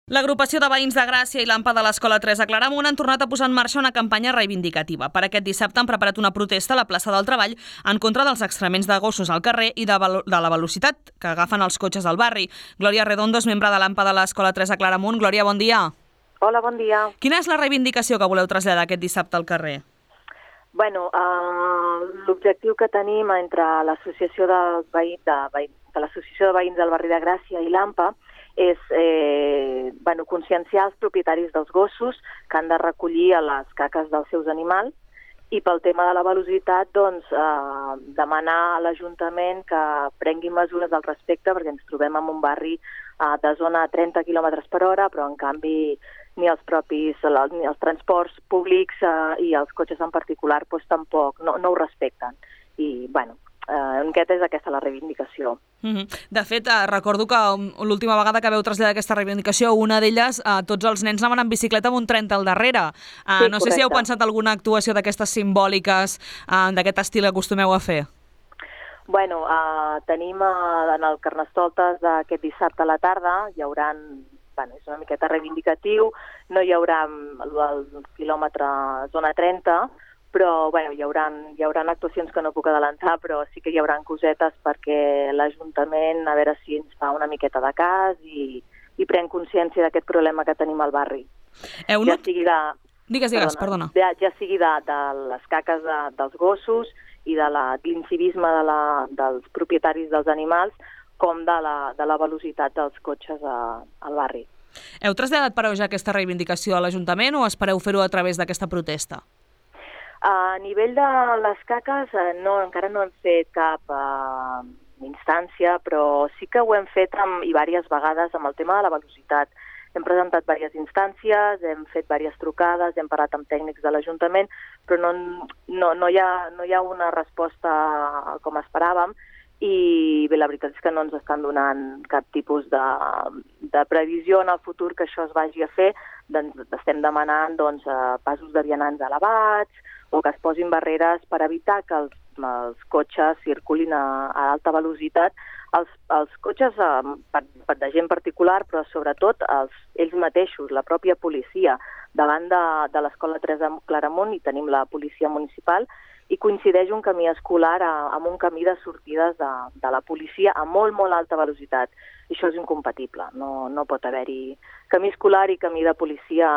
L'agrupació de veïns de Gràcia i l'AMPA de l'Escola 3 a Claramunt han tornat a posar en marxa una campanya reivindicativa. Per aquest dissabte han preparat una protesta a la plaça del Treball en contra dels excrements de gossos al carrer i de la velocitat que agafen els cotxes al barri. Glòria Redondo és membre de l'AMPA de l'Escola 3 a Claramunt. Glòria, bon dia. Hola, bon dia. Quina és la reivindicació que voleu traslladar aquest dissabte al carrer? Bueno, l'objectiu que tenim entre l'Associació de Veïns del barri de Gràcia i l'AMPA és conscienciar els propietaris dels gossos que han de recollir a les caques dels seus animals i pel tema de la velocitat demanar a l'Ajuntament que prengui mesures al respecte perquè ens trobem en un barri de zona a 30 km per hora, però en canvi ni els transports públics i els cotxes en particular tampoc no ho respecten. I aquesta la reivindicació. De fet, recordo que l'última vegada que veu traslladar aquesta reivindicació, una d'elles, tots els nens anaven en bicicleta amb un 30 al darrere. Sí, no sé si heu pensat alguna actuació d'aquestes simbòliques, d'aquest estil que acostumeu a fer. Bueno, tenim en el Carnestoltes d'aquest dissabte a la tarda, hi haurà, és una miqueta reivindicatiu, no hi haurà el quilòmetre zona 30, però hi haurà actuacions que no puc adelantar, però sí que hi haurà cosetes perquè l'Ajuntament a veure si ens fa una miqueta de cas i pren consciència d'aquest problema que tenim al barri. Ja sigui de les caques dels gossos i de l'incivisme dels propietaris dels animals com de la velocitat dels cotxes al barri. Heu traslladat però ja aquesta reivindicació a l'Ajuntament o espereu fer-ho a través d'aquesta protesta? A nivell de les caques, encara no hem fet cap instància, però sí que ho hem fet i diverses vegades amb el tema de la velocitat. Hem presentat diverses instàncies, hem fet diverses trucades, hem parlat amb tècnics de l'Ajuntament, però no hi ha una resposta com esperàvem i bé, la veritat és que no ens estan donant cap tipus de previsió en el futur que això es vagi a fer. Estem demanant passos de vianants elevats, o que es posin barreres per evitar que els cotxes circulin a alta velocitat. Els cotxes de gent particular, però sobretot ells mateixos, la pròpia policia. Davant de l'Escola 3 de Claramunt hi tenim la policia municipal i coincideix un camí escolar amb un camí de sortides de la policia a molt, molt alta velocitat. I això és incompatible. No pot haver-hi camí escolar i camí de policia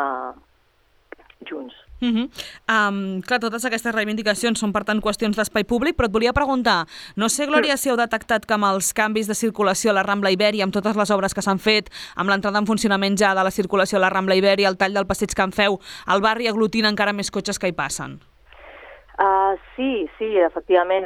junts. Clar, totes aquestes reivindicacions són per tant qüestions d'espai públic, però et volia preguntar, no sé, Glòria, si heu detectat que amb els canvis de circulació a la Rambla Ibèria, amb totes les obres que s'han fet, amb l'entrada en funcionament ja de la circulació a la Rambla Ibèria, el tall del passeig que en feu, el barri aglutina encara més cotxes que hi passen? Sí, efectivament,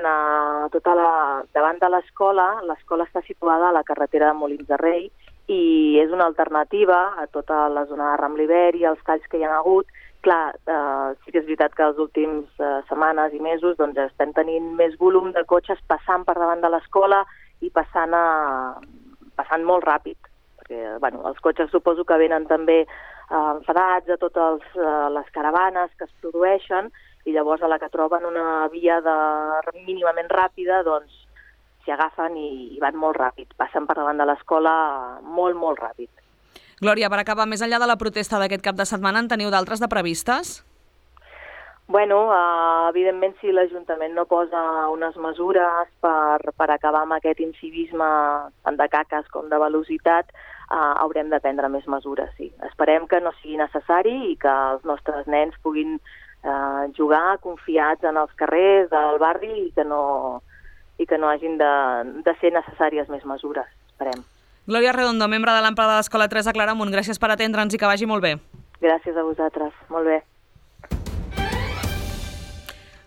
davant de l'escola està situada a la carretera de Molins de Rei i és una alternativa a tota la zona de Rambla Ibèria, els talls que hi ha hagut. Clar, sí que és veritat que els últims setmanes i mesos estem tenint més volum de cotxes passant per davant de l'escola i passant molt ràpid. Perquè els cotxes suposo que venen també enfadats de totes les caravanes que es produeixen i llavors a la que troben una via mínimament ràpida, s'hi agafen i van molt ràpid. Passen per davant de l'escola molt, molt ràpid. Glòria, per acabar, més enllà de la protesta d'aquest cap de setmana, en teniu d'altres de previstes? Evidentment, si l'Ajuntament no posa unes mesures per acabar amb aquest incivisme tant de caques com de velocitat, haurem de prendre més mesures, sí. Esperem que no sigui necessari i que els nostres nens puguin jugar confiats en els carrers del barri i que no hagin de ser necessàries més mesures, esperem. Glòria Redondo, membre de l'AMPA de l'Escola 3 a Claramunt, gràcies per atendre'ns i que vagi molt bé. Gràcies a vosaltres, molt bé.